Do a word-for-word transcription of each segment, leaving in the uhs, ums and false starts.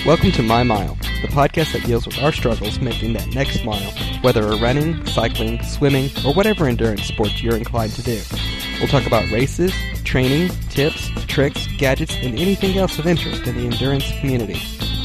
Welcome to My Mile, the podcast that deals with our struggles making that next mile, whether we're running, cycling, swimming, or whatever endurance sport you're inclined to do. We'll talk about races, training, tips, tricks, gadgets, and anything else of interest in the endurance community.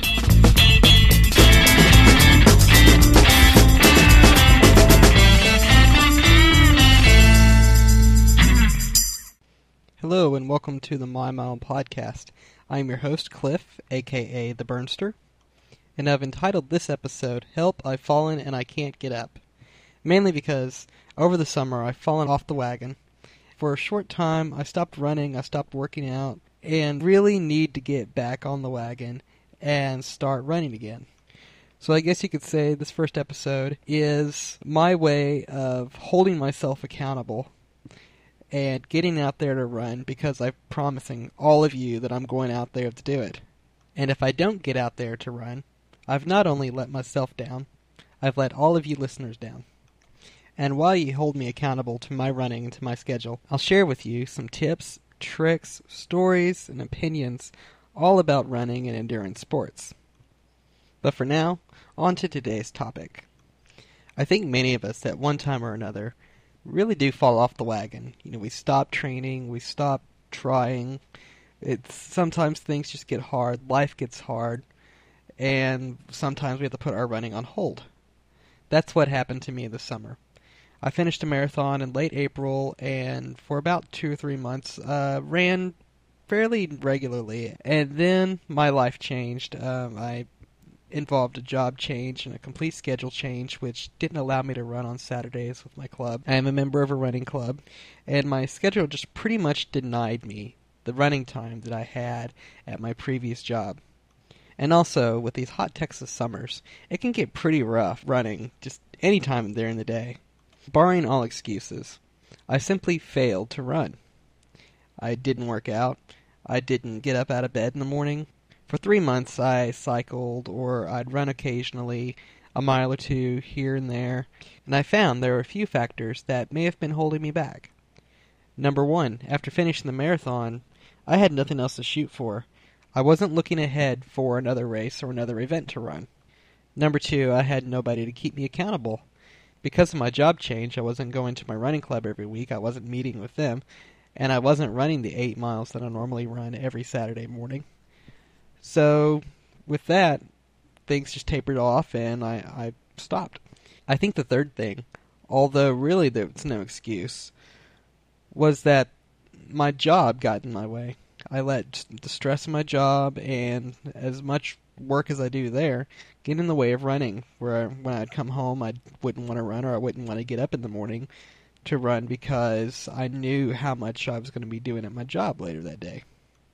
Hello and welcome to the My Mile podcast. I am your host, Cliff, aka The Burnster, and I've entitled this episode, Help, I've Fallen and I Can't Get Up, mainly because over the summer I've fallen off the wagon. For a short time I stopped running, I stopped working out, and really need to get back on the wagon and start running again. So I guess you could say this first episode is my way of holding myself accountable and getting out there to run because I'm promising all of you that I'm going out there to do it. And if I don't get out there to run, I've not only let myself down, I've let all of you listeners down. And while you hold me accountable to my running and to my schedule, I'll share with you some tips, tricks, stories, and opinions all about running and endurance sports. But for now, on to today's topic. I think many of us at one time or another really do fall off the wagon. You know, we stop training, we stop trying. It's sometimes things just get hard, life gets hard, and sometimes we have to put our running on hold. That's what happened to me this summer. I finished a marathon in late April, and for about two or three months, uh, ran fairly regularly, and then my life changed. Um, I involved a job change and a complete schedule change, which didn't allow me to run on Saturdays with my club. I am a member of a running club, and my schedule just pretty much denied me the running time that I had at my previous job. And also, with these hot Texas summers, it can get pretty rough running just any time during the day. Barring all excuses, I simply failed to run. I didn't work out. I didn't get up out of bed in the morning. For three months I cycled, or I'd run occasionally, a mile or two here and there, and I found there were a few factors that may have been holding me back. Number one, after finishing the marathon, I had nothing else to shoot for. I wasn't looking ahead for another race or another event to run. Number two, I had nobody to keep me accountable. Because of my job change, I wasn't going to my running club every week, I wasn't meeting with them, and I wasn't running the eight miles that I normally run every Saturday morning. So, with that, things just tapered off, and I, I stopped. I think the third thing, although really there was no excuse, was that my job got in my way. I let the stress of my job and as much work as I do there get in the way of running, where when I'd come home I wouldn't want to run, or I wouldn't want to get up in the morning to run because I knew how much I was going to be doing at my job later that day.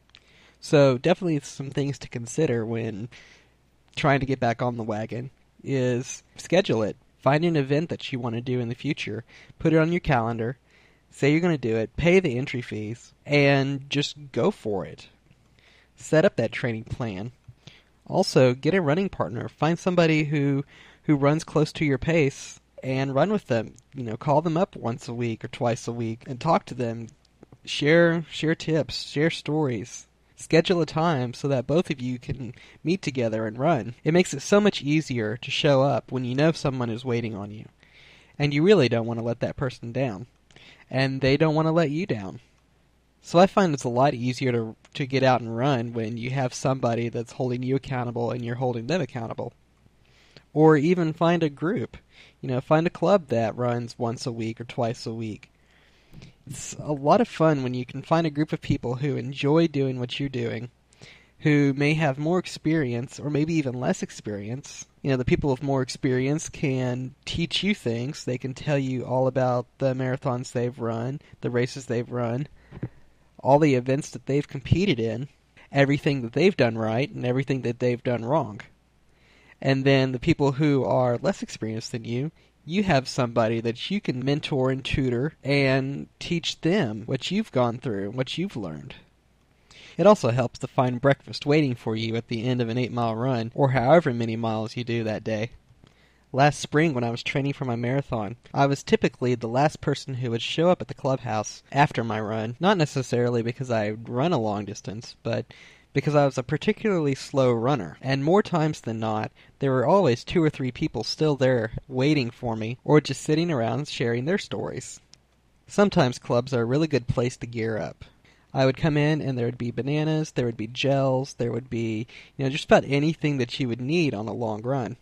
So definitely some things to consider when trying to get back on the wagon is schedule it. Find an event that you want to do in the future. Put it on your calendar. Say you're going to do it. Pay the entry fees. And just go for it. Set up that training plan. Also, get a running partner. Find somebody who who runs close to your pace and run with them. You know, call them up once a week or twice a week and talk to them. Share share tips. Share stories. Schedule a time so that both of you can meet together and run. It makes it so much easier to show up when you know someone is waiting on you. And you really don't want to let that person down. And they don't want to let you down. So I find it's a lot easier to to get out and run when you have somebody that's holding you accountable and you're holding them accountable. Or even find a group. You know, find a club that runs once a week or twice a week. It's a lot of fun when you can find a group of people who enjoy doing what you're doing, who may have more experience or maybe even less experience. You know, the people with more experience can teach you things. They can tell you all about the marathons they've run, the races they've run, all the events that they've competed in, everything that they've done right and everything that they've done wrong. And then the people who are less experienced than you, you have somebody that you can mentor and tutor and teach them what you've gone through and what you've learned. It also helps to find breakfast waiting for you at the end of an eight-mile run, or however many miles you do that day. Last spring when I was training for my marathon, I was typically the last person who would show up at the clubhouse after my run, not necessarily because I run a long distance, but because I was a particularly slow runner, and more times than not, there were always two or three people still there waiting for me, or just sitting around sharing their stories. Sometimes clubs are a really good place to gear up. I would come in and there would be bananas, there would be gels, there would be, you know, just about anything that you would need on a long run.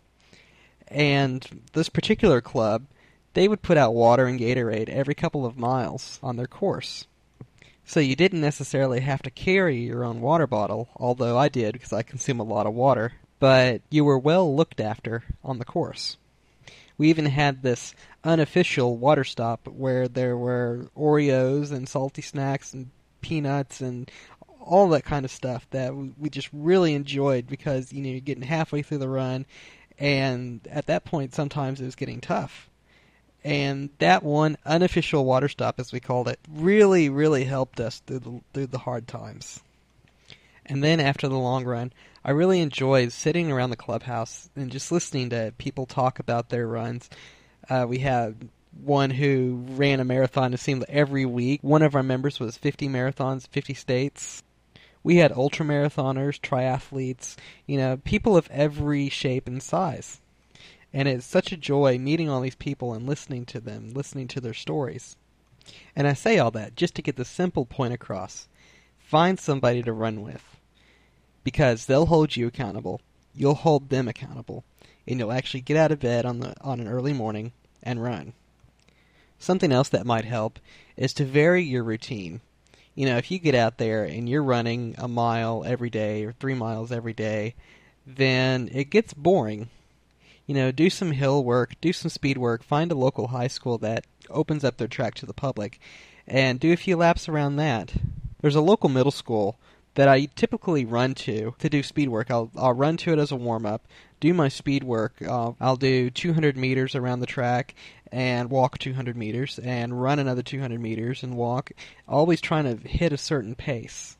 And this particular club, they would put out water and Gatorade every couple of miles on their course. So you didn't necessarily have to carry your own water bottle, although I did because I consume a lot of water, but you were well looked after on the course. We even had this unofficial water stop where there were Oreos and salty snacks and peanuts and all that kind of stuff that we just really enjoyed because, you know, you're getting halfway through the run, and at that point sometimes it was getting tough. And that one unofficial water stop, as we called it, really, really helped us through the, through the hard times. And then after the long run, I really enjoyed sitting around the clubhouse and just listening to people talk about their runs. Uh, we had one who ran a marathon, it seemed, every week. One of our members was fifty marathons, fifty states. We had ultramarathoners, triathletes, you know, people of every shape and size. And it's such a joy meeting all these people and listening to them, listening to their stories. And I say all that just to get the simple point across. Find somebody to run with, because they'll hold you accountable, you'll hold them accountable, and you'll actually get out of bed on the on an early morning and run. Something else that might help is to vary your routine. You know, if you get out there and you're running a mile every day or three miles every day, then it gets boring. You know, do some hill work, do some speed work, find a local high school that opens up their track to the public, and do a few laps around that. There's a local middle school that I typically run to to do speed work. I'll, I'll run to it as a warm-up, do my speed work. Uh, I'll do two hundred meters around the track and walk two hundred meters and run another two hundred meters and walk, always trying to hit a certain pace.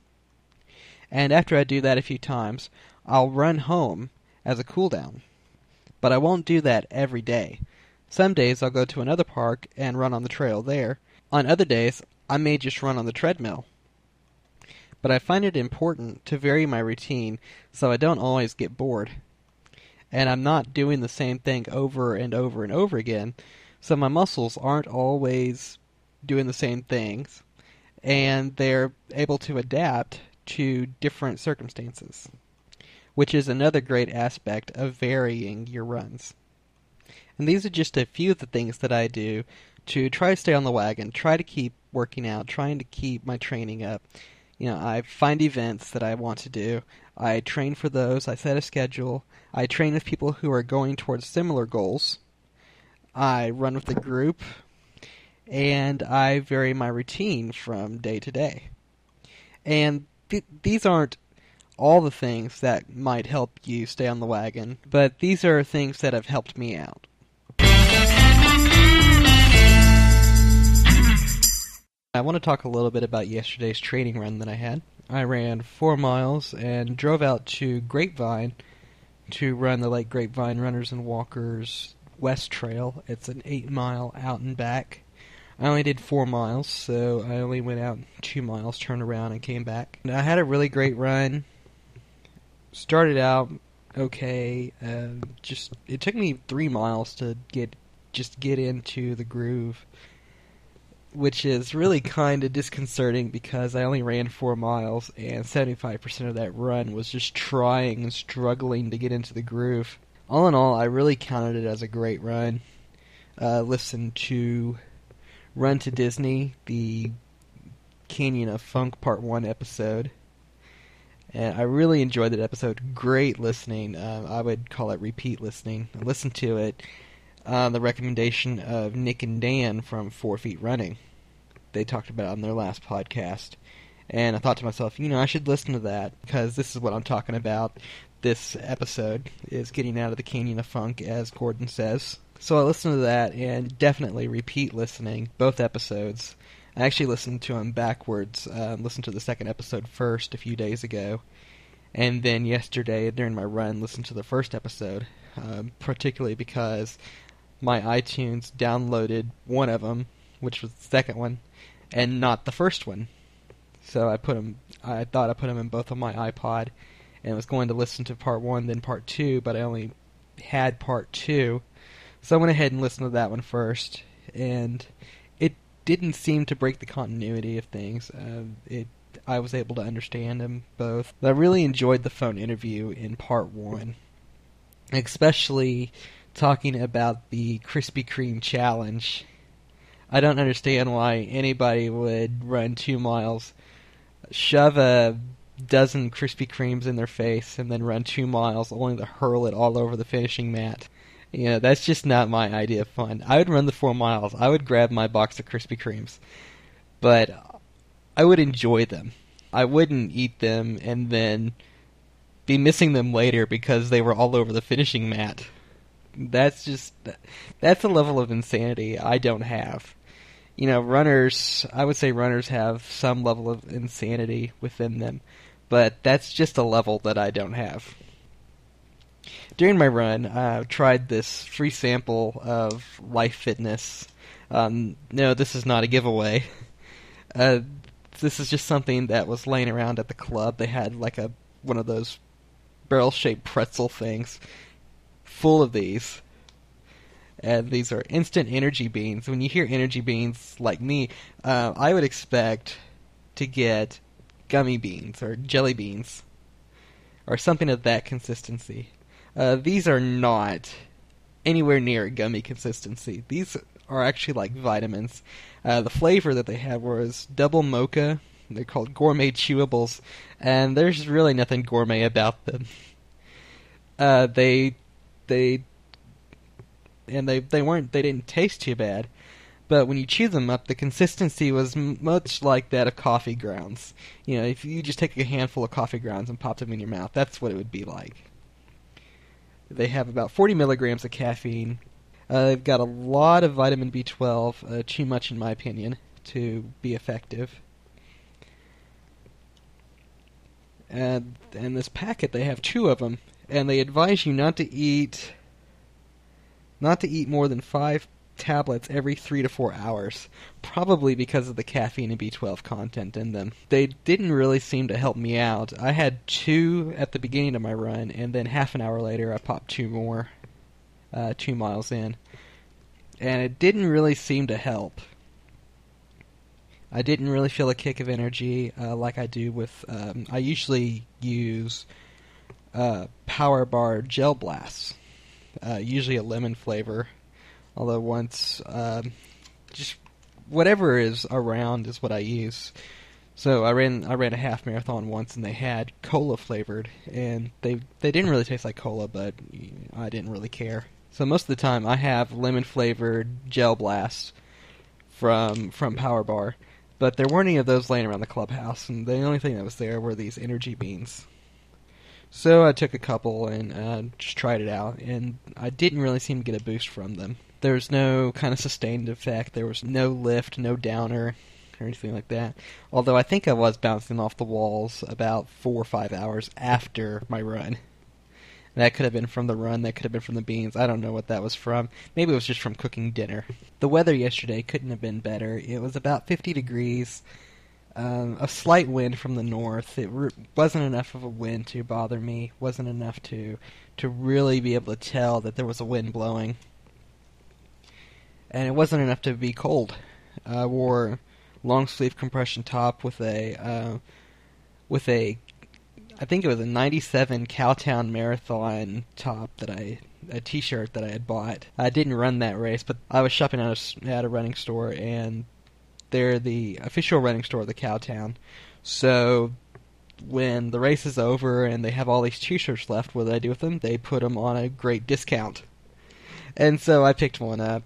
And after I do that a few times, I'll run home as a cool-down. But I won't do that every day. Some days I'll go to another park and run on the trail there. On other days, I may just run on the treadmill. But I find it important to vary my routine so I don't always get bored. And I'm not doing the same thing over and over and over again, so my muscles aren't always doing the same things, and they're able to adapt to different circumstances, which is another great aspect of varying your runs. And these are just a few of the things that I do to try to stay on the wagon, try to keep working out, trying to keep my training up. You know, I find events that I want to do. I train for those. I set a schedule. I train with people who are going towards similar goals. I run with a group. And I vary my routine from day to day. And th- these aren't all the things that might help you stay on the wagon, but these are things that have helped me out. I want to talk a little bit about yesterday's training run that I had. I ran four miles and drove out to Grapevine to run the Lake Grapevine Runners and Walkers West Trail. It's an eight mile out and back. I only did four miles, so I only went out two miles, turned around, and came back. And I had a really great run. Started out okay. Uh, just it took me three miles to get just get into the groove, which is really kind of disconcerting because I only ran four miles, and seventy-five percent of that run was just trying and struggling to get into the groove. All in all, I really counted it as a great run. Uh, listened to Run to Disney, the Canyon of Funk Part one episode. And I really enjoyed that episode. Great listening. Uh, I would call it repeat listening. I listened to it on the recommendation of Nick and Dan from Four Feet Running. They talked about it on their last podcast. And I thought to myself, you know, I should listen to that because this is what I'm talking about. This episode is getting out of the Canyon of Funk, as Gordon says. So I listened to that and definitely repeat listening, both episodes. I actually listened to them backwards. Uh, listened to the second episode first a few days ago. And then yesterday, during my run, listened to the first episode, um, particularly because my iTunes downloaded one of them, which was the second one, and not the first one. So I put them I thought I put them in both on my iPod, and was going to listen to part one, then part two, but I only had part two. So I went ahead and listened to that one first, and it didn't seem to break the continuity of things. Uh, it I was able to understand them both. But I really enjoyed the phone interview in part one, especially talking about the Krispy Kreme challenge. I don't understand why anybody would run two miles, shove a dozen Krispy Kremes in their face, and then run two miles only to hurl it all over the finishing mat. You know, that's just not my idea of fun. I would run the four miles. I would grab my box of Krispy Kremes. But I would enjoy them. I wouldn't eat them and then be missing them later because they were all over the finishing mat. That's just, that's a level of insanity I don't have. You know, runners, I would say runners have some level of insanity within them, but that's just a level that I don't have. During my run, I tried this free sample of Life Fitness. Um, no, this is not a giveaway. Uh, this is just something that was laying around at the club. They had like a one of those barrel-shaped pretzel things full of these. And these are instant energy beans. When you hear energy beans, like me, uh, I would expect to get gummy beans or jelly beans or something of that consistency. Uh, these are not anywhere near gummy consistency. These are actually like vitamins. Uh, the flavor that they had was double mocha. They're called gourmet chewables, and there's really nothing gourmet about them. Uh, they, they, and they they weren't they didn't taste too bad, but when you chew them up, the consistency was m- much like that of coffee grounds. You know, if you just take a handful of coffee grounds and pop them in your mouth, that's what it would be like. They have about forty milligrams of caffeine. Uh, they've got a lot of vitamin B twelve, uh, too much in my opinion, to be effective. And in this packet, they have two of them, and they advise you not to eat, not to eat more than five tablets every three to four hours, probably because of the caffeine and B twelve content in them. They didn't really seem to help me out. I had two at the beginning of my run, and then half an hour later I popped two more, uh, two miles in. And it didn't really seem to help. I didn't really feel a kick of energy uh, like I do with, um, I usually use uh, Power Bar Gel Blasts, uh, usually a lemon flavor. Although once, um, just whatever is around is what I use. So I ran I ran a half marathon once, and they had cola flavored, and they they didn't really taste like cola, but I didn't really care. So most of the time, I have lemon flavored Gel Blast from from Power Bar, but there weren't any of those laying around the clubhouse, and the only thing that was there were these energy beans. So I took a couple and uh, just tried it out, and I didn't really seem to get a boost from them. There was no kind of sustained effect. There was no lift, no downer, or anything like that. Although I think I was bouncing off the walls about four or five hours after my run. That could have been from the run. That could have been from the beans. I don't know what that was from. Maybe it was just from cooking dinner. The weather yesterday couldn't have been better. It was about fifty degrees. Um, a slight wind from the north. It re- wasn't enough of a wind to bother me. Wasn't enough to to really be able to tell that there was a wind blowing. And it wasn't enough to be cold. I wore long sleeve compression top with a uh, with a I think it was a ninety-seven Cowtown Marathon top that I a T-shirt that I had bought. I didn't run that race, but I was shopping at a, at a running store, and they're the official running store of the Cowtown. So when the race is over and they have all these T-shirts left, what do I do with them? They put them on a great discount. And so I picked one up.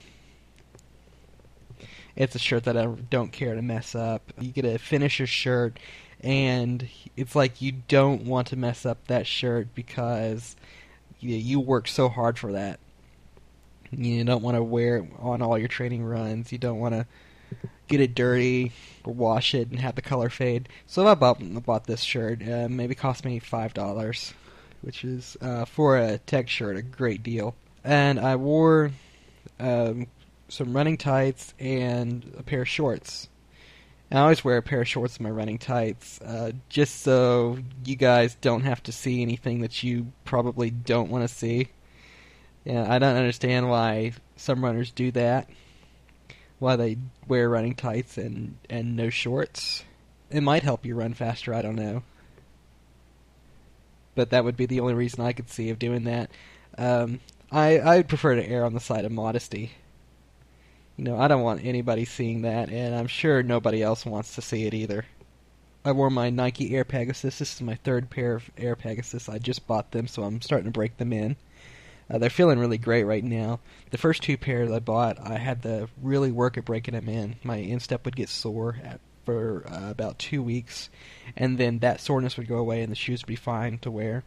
It's a shirt that I don't care to mess up. You get a finisher shirt, and it's like you don't want to mess up that shirt because you, you work so hard for that. You don't want to wear it on all your training runs. You don't want to get it dirty or wash it and have the color fade. So I bought, I bought this shirt. Uh, maybe cost me five dollars, which is, uh, for a tech shirt, a great deal. And I wore Um, some running tights and a pair of shorts. And I always wear a pair of shorts in my running tights, uh, just so you guys don't have to see anything that you probably don't want to see. Yeah, I don't understand why some runners do that, why they wear running tights and, and no shorts. It might help you run faster, I don't know. But that would be the only reason I could see of doing that. Um, I I would prefer to err on the side of modesty. You know, I don't want anybody seeing that, and I'm sure nobody else wants to see it either. I wore my Nike Air Pegasus. This is my third pair of Air Pegasus. I just bought them, so I'm starting to break them in. Uh, they're feeling really great right now. The first two pairs I bought, I had to really work at breaking them in. My instep would get sore at, for uh, about two weeks, and then that soreness would go away and the shoes would be fine to wear.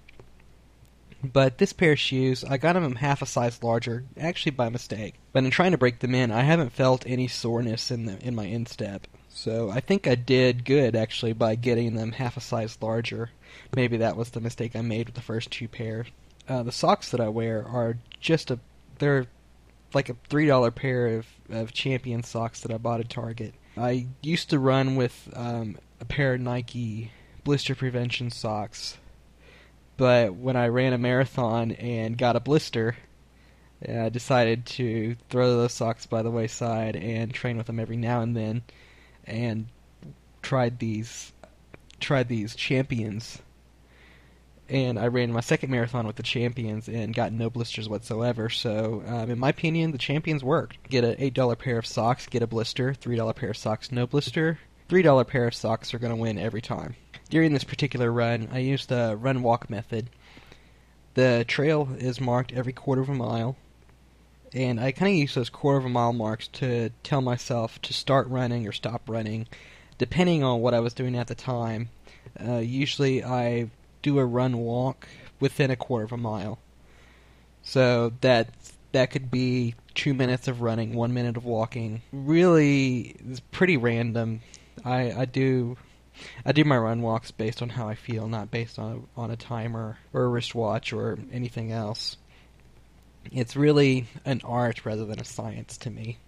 But this pair of shoes, I got them half a size larger, actually by mistake. But in trying to break them in, I haven't felt any soreness in the in my instep. So I think I did good, actually, by getting them half a size larger. Maybe that was the mistake I made with the first two pairs. Uh, the socks that I wear are just a... They're like a three dollar pair of, of Champion socks that I bought at Target. I used to run with um, a pair of Nike blister prevention socks. But when I ran a marathon and got a blister, I decided to throw those socks by the wayside and train with them every now and then, and tried these tried these Champions. And I ran my second marathon with the Champions and got no blisters whatsoever. So, um, in my opinion, the Champions worked. Get an eight dollar pair of socks, get a blister. three dollar pair of socks, no blister. three dollar pair of socks are going to win every time. During this particular run, I used the run-walk method. The trail is marked every quarter of a mile, and I kind of use those quarter of a mile marks to tell myself to start running or stop running, depending on what I was doing at the time. Uh, usually I do a run-walk within a quarter of a mile. So that that could be two minutes of running, one minute of walking. Really, it's pretty random. I, I do... I do my run walks based on how I feel, not based on on a timer or a wristwatch or anything else. It's really an art rather than a science to me.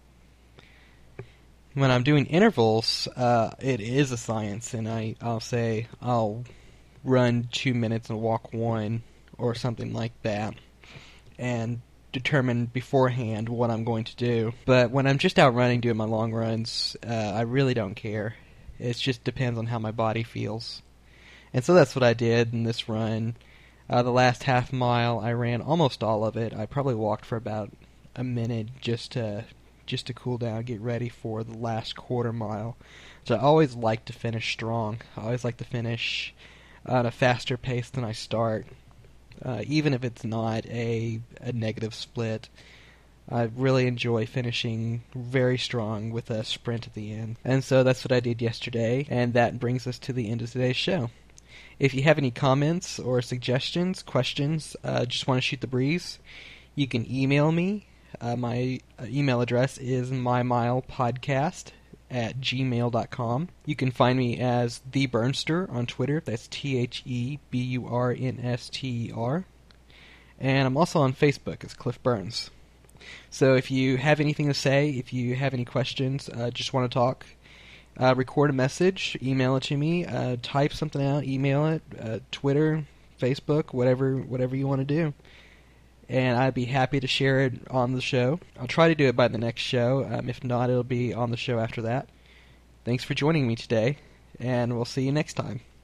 When I'm doing intervals, uh, it is a science, and I, I'll say I'll run two minutes and walk one or something like that, and determine beforehand what I'm going to do. But when I'm just out running doing my long runs, uh, I really don't care. It just depends on how my body feels. And so that's what I did in this run. Uh, the last half mile, I ran almost all of it. I probably walked for about a minute just to just to cool down, get ready for the last quarter mile. So I always like to finish strong. I always like to finish at a faster pace than I start, uh, even if it's not a, a negative split. I really enjoy finishing very strong with a sprint at the end. And so that's what I did yesterday, and that brings us to the end of today's show. If you have any comments or suggestions, questions, uh, just want to shoot the breeze, you can email me. Uh, my email address is mymilepodcast at gmail dot com. You can find me as The Burnster on Twitter. That's T H E B U R N S T E R. And I'm also on Facebook as Cliff Burns. So if you have anything to say, if you have any questions, uh, just want to talk, uh, record a message, email it to me, uh, type something out, email it, uh, Twitter, Facebook, whatever whatever you want to do. And I'd be happy to share it on the show. I'll try to do it by the next show. Um, if not, it'll be on the show after that. Thanks for joining me today, and we'll see you next time.